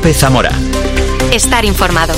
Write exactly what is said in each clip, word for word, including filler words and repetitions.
COPE Zamora. Estar informado.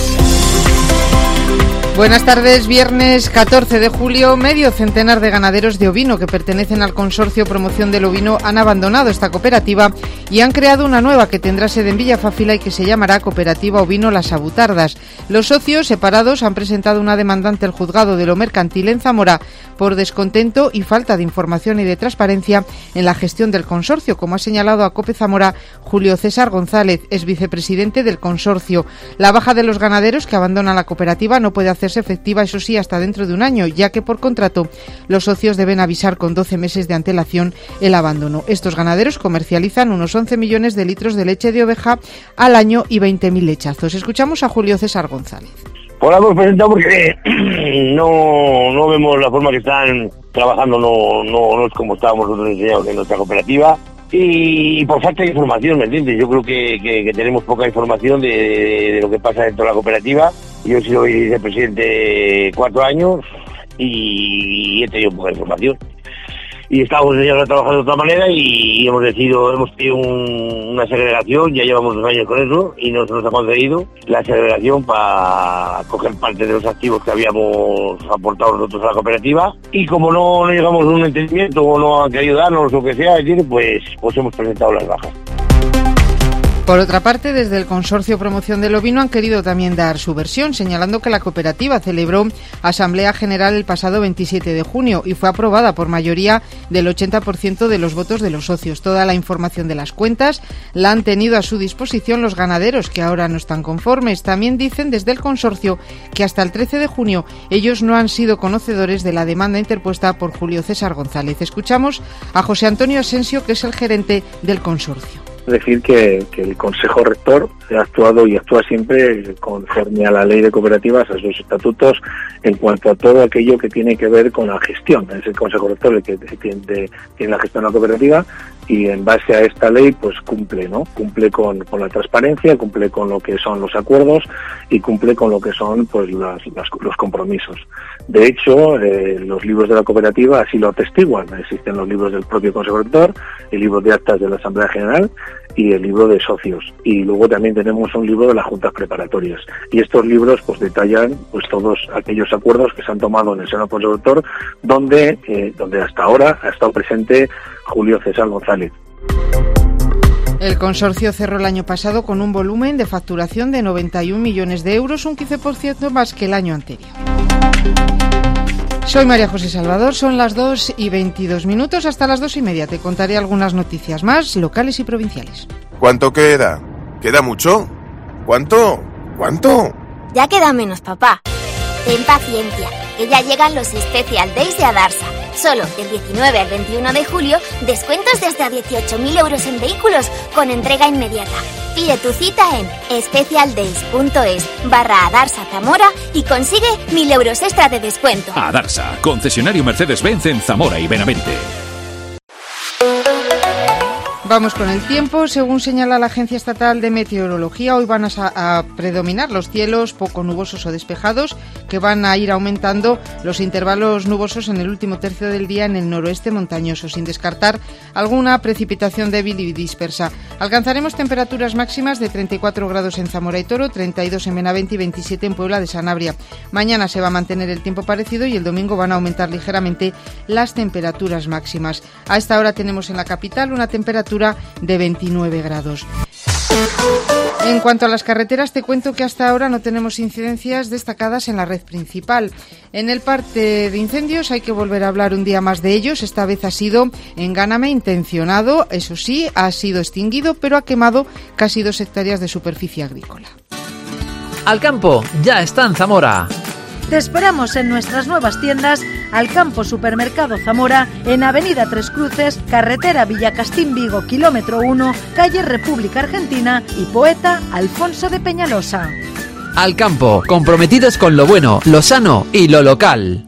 Buenas tardes, viernes catorce de julio, medio centenar de ganaderos de ovino que pertenecen al Consorcio Promoción del Ovino han abandonado esta cooperativa y han creado una nueva que tendrá sede en Villafáfila y que se llamará Cooperativa Ovino Las Abutardas. Los socios separados han presentado una demanda ante el Juzgado de lo Mercantil en Zamora por descontento y falta de información y de transparencia en la gestión del consorcio, como ha señalado a COPE Zamora Julio César González, es vicepresidente del consorcio. La baja de los ganaderos que abandonan la cooperativa no puede hacerse efectiva, eso sí, hasta dentro de un año, ya que por contrato los socios deben avisar con doce meses de antelación el abandono. Estos ganaderos comercializan unos once millones de litros de leche de oveja al año y veinte mil lechazos. Escuchamos a Julio César González. Pues la hemos presentado porque no, no vemos la forma que están trabajando, no, no, no es como estábamos nosotros enseñados en nuestra cooperativa. Y por falta de información, ¿me entiendes? Yo creo que, que, que tenemos poca información de, de, de lo que pasa dentro de la cooperativa. Yo he sido vicepresidente cuatro años y he tenido poca información. Y estamos ya trabajando de otra manera y hemos decidido, hemos tenido un, una segregación, ya llevamos dos años con eso y nos, nos ha concedido la segregación para coger parte de los activos que habíamos aportado nosotros a la cooperativa y como no, no llegamos a un entendimiento o no han querido darnos o lo que sea, pues, pues hemos presentado las bajas. Por otra parte, desde el Consorcio Promoción del Ovino han querido también dar su versión, señalando que la cooperativa celebró Asamblea General el pasado veintisiete de junio y fue aprobada por mayoría del ochenta por ciento de los votos de los socios. Toda la información de las cuentas la han tenido a su disposición los ganaderos, que ahora no están conformes. También dicen desde el consorcio que hasta el trece de junio ellos no han sido conocedores de la demanda interpuesta por Julio César González. Escuchamos a José Antonio Asensio, que es el gerente del consorcio. Decir que, que el Consejo Rector ha actuado y actúa siempre conforme a la ley de cooperativas, a sus estatutos, en cuanto a todo aquello que tiene que ver con la gestión. Es el Consejo Rector el que tiene, tiene la gestión de la cooperativa y en base a esta ley pues cumple, ¿no? Cumple con, con la transparencia, cumple con lo que son los acuerdos y cumple con lo que son pues las, las, los compromisos. De hecho, eh, los libros de la cooperativa así lo atestiguan. Existen los libros del propio Consejo Rector, el libro de actas de la Asamblea General y el libro de socios. Y luego también tenemos un libro de las juntas preparatorias. Y estos libros pues detallan pues todos aquellos acuerdos que se han tomado en el seno del Consejo Rector, donde, eh, donde hasta ahora ha estado presente Julio César González. El consorcio cerró el año pasado con un volumen de facturación de noventa y un millones de euros, un quince por ciento más que el año anterior. Soy María José Salvador, son las dos y veintidós minutos, hasta las dos y media te contaré algunas noticias más, locales y provinciales. ¿Cuánto queda? ¿Queda mucho? ¿Cuánto? ¿Cuánto? Ya queda menos, papá. Ten paciencia, que ya llegan los Special Days de Adarsa. Solo del diecinueve al veintiuno de julio, descuentos de hasta dieciocho mil euros en vehículos con entrega inmediata. Pide tu cita en specialdays.es barra Adarsa Zamora y consigue mil euros extra de descuento. Adarsa, concesionario Mercedes-Benz en Zamora y Benavente. Vamos con el tiempo. Según señala la Agencia Estatal de Meteorología, hoy van a, a predominar los cielos poco nubosos o despejados, que van a ir aumentando los intervalos nubosos en el último tercio del día en el noroeste montañoso, sin descartar alguna precipitación débil y dispersa. Alcanzaremos temperaturas máximas de treinta y cuatro grados en Zamora y Toro, treinta y dos en Benavente y veintisiete en Puebla de Sanabria. Mañana se va a mantener el tiempo parecido y el domingo van a aumentar ligeramente las temperaturas máximas. A esta hora tenemos en la capital una temperatura de veintinueve grados. En cuanto a las carreteras, te cuento que hasta ahora no tenemos incidencias destacadas en la red principal. En el parte de incendios hay que volver a hablar un día más de ellos. Esta vez ha sido en Gáname, intencionado, eso sí, ha sido extinguido, pero ha quemado casi dos hectáreas de superficie agrícola. Alcampo ya está en Zamora. Te esperamos en nuestras nuevas tiendas Alcampo Supermercado Zamora, en Avenida Tres Cruces, carretera Villacastín Vigo, kilómetro uno, calle República Argentina y Poeta Alfonso de Peñalosa. Alcampo, comprometidos con lo bueno, lo sano y lo local.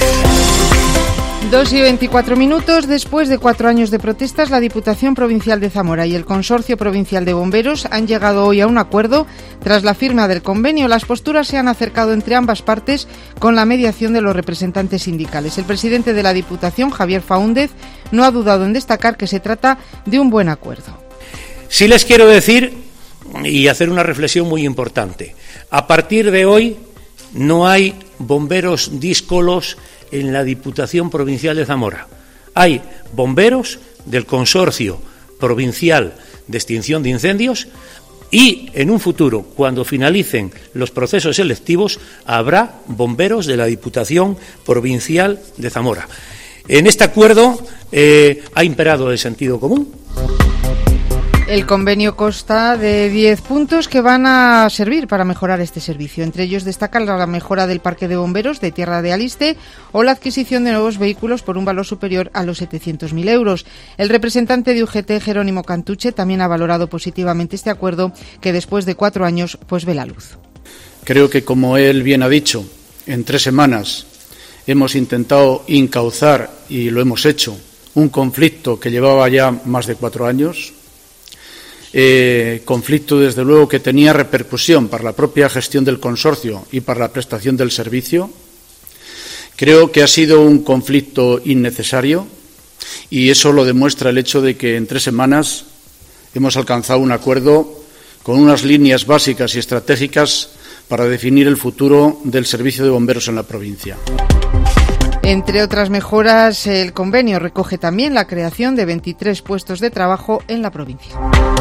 Dos y veinticuatro minutos. Después de cuatro años de protestas, la Diputación Provincial de Zamora y el Consorcio Provincial de Bomberos han llegado hoy a un acuerdo. Tras la firma del convenio, las posturas se han acercado entre ambas partes con la mediación de los representantes sindicales. El presidente de la Diputación, Javier Faúndez, no ha dudado en destacar que se trata de un buen acuerdo. Sí les quiero decir y hacer una reflexión muy importante. A partir de hoy no hay bomberos díscolos en la Diputación Provincial de Zamora. Hay bomberos del Consorcio Provincial de Extinción de Incendios y en un futuro, cuando finalicen los procesos selectivos, habrá bomberos de la Diputación Provincial de Zamora. En este acuerdo eh, ha imperado el sentido común. El convenio consta de diez puntos que van a servir para mejorar este servicio. Entre ellos destacan la mejora del parque de bomberos de Tierra de Aliste o la adquisición de nuevos vehículos por un valor superior a los setecientos mil euros. El representante de U G T, Jerónimo Cantuche, también ha valorado positivamente este acuerdo que después de cuatro años pues ve la luz. Creo que, como él bien ha dicho, en tres semanas hemos intentado encauzar, y lo hemos hecho, un conflicto que llevaba ya más de cuatro años. Eh, conflicto, desde luego, que tenía repercusión para la propia gestión del consorcio y para la prestación del servicio. Creo que ha sido un conflicto innecesario y eso lo demuestra el hecho de que en tres semanas hemos alcanzado un acuerdo con unas líneas básicas y estratégicas para definir el futuro del servicio de bomberos en la provincia. Entre otras mejoras, el convenio recoge también la creación de veintitrés puestos de trabajo en la provincia.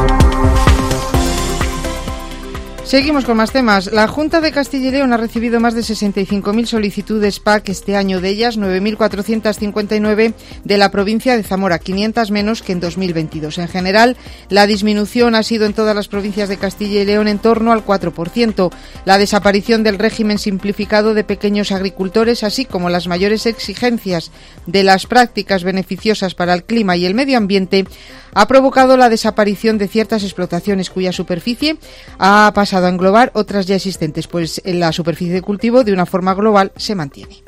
Seguimos con más temas. La Junta de Castilla y León ha recibido más de sesenta y cinco mil solicitudes P A C este año, de ellas nueve mil cuatrocientas cincuenta y nueve de la provincia de Zamora, quinientas menos que en dos mil veintidós. En general, la disminución ha sido en todas las provincias de Castilla y León en torno al cuatro por ciento. La desaparición del régimen simplificado de pequeños agricultores, así como las mayores exigencias de las prácticas beneficiosas para el clima y el medio ambiente, ha provocado la desaparición de ciertas explotaciones cuya superficie ha pasado a englobar otras ya existentes, pues en la superficie de cultivo de una forma global se mantiene.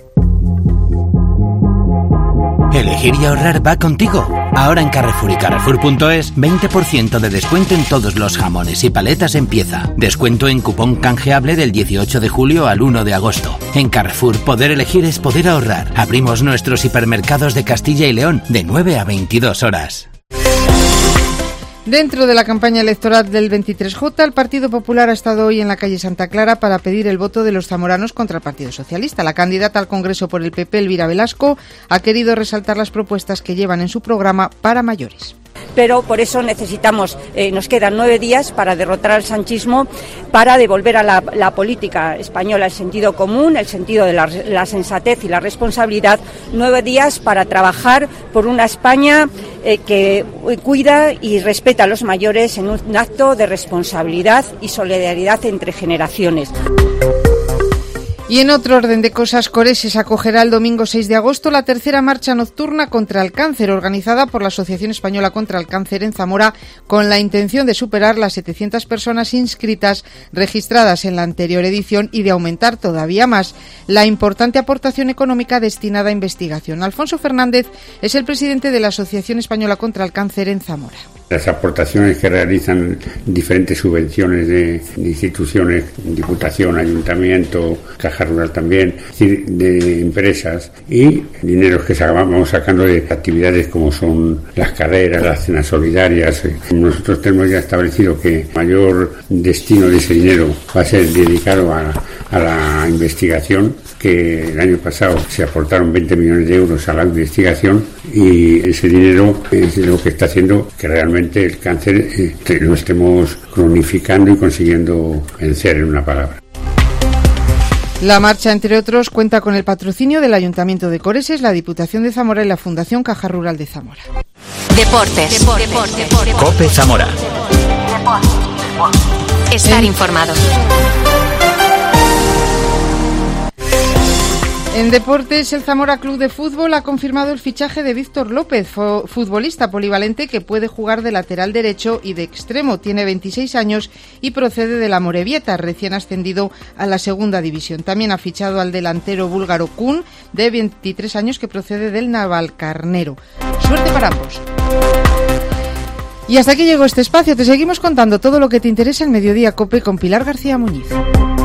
Elegir y ahorrar va contigo. Ahora en Carrefour y Carrefour punto es, veinte por ciento de descuento en todos los jamones y paletas en pieza. Descuento en cupón canjeable del dieciocho de julio al uno de agosto. En Carrefour, poder elegir es poder ahorrar. Abrimos nuestros hipermercados de Castilla y León de nueve a veintidós horas. Dentro de la campaña electoral del veintitrés J, el Partido Popular ha estado hoy en la calle Santa Clara para pedir el voto de los zamoranos contra el Partido Socialista. La candidata al Congreso por el P P, Elvira Velasco, ha querido resaltar las propuestas que llevan en su programa para mayores. Pero por eso necesitamos, eh, nos quedan nueve días para derrotar al sanchismo, para devolver a la, la política española el sentido común, el sentido de la, la sensatez y la responsabilidad, nueve días para trabajar por una España eh, que cuida y respeta a los mayores en un acto de responsabilidad y solidaridad entre generaciones. Y en otro orden de cosas, Coreses acogerá el domingo seis de agosto la tercera marcha nocturna contra el cáncer, organizada por la Asociación Española contra el Cáncer en Zamora, con la intención de superar las setecientas personas inscritas registradas en la anterior edición y de aumentar todavía más la importante aportación económica destinada a investigación. Alfonso Fernández es el presidente de la Asociación Española contra el Cáncer en Zamora. Las aportaciones que realizan diferentes subvenciones de, de instituciones, Diputación, Ayuntamiento, Caja Rural también, de empresas, y dineros que vamos sacando de actividades como son las carreras, las cenas solidarias. Nosotros tenemos ya establecido que el mayor destino de ese dinero va a ser dedicado a, a la investigación, que el año pasado se aportaron veinte millones de euros a la investigación, y ese dinero es lo que está haciendo que realmente el cáncer eh, lo estemos cronificando y consiguiendo vencer, en una palabra. La marcha, entre otros, cuenta con el patrocinio del Ayuntamiento de Coreses, la Diputación de Zamora y la Fundación Caja Rural de Zamora. Deportes. Deportes. Deportes. COPE Zamora. Estar informado. En deportes, el Zamora Club de Fútbol ha confirmado el fichaje de Víctor López, futbolista polivalente que puede jugar de lateral derecho y de extremo. Tiene veintiséis años y procede de la Morevieta, recién ascendido a la segunda división. También ha fichado al delantero búlgaro Kun, de veintitrés años, que procede del Navalcarnero. Suerte para ambos. Y hasta aquí llegó este espacio. Te seguimos contando todo lo que te interesa en Mediodía COPE con Pilar García Muñiz.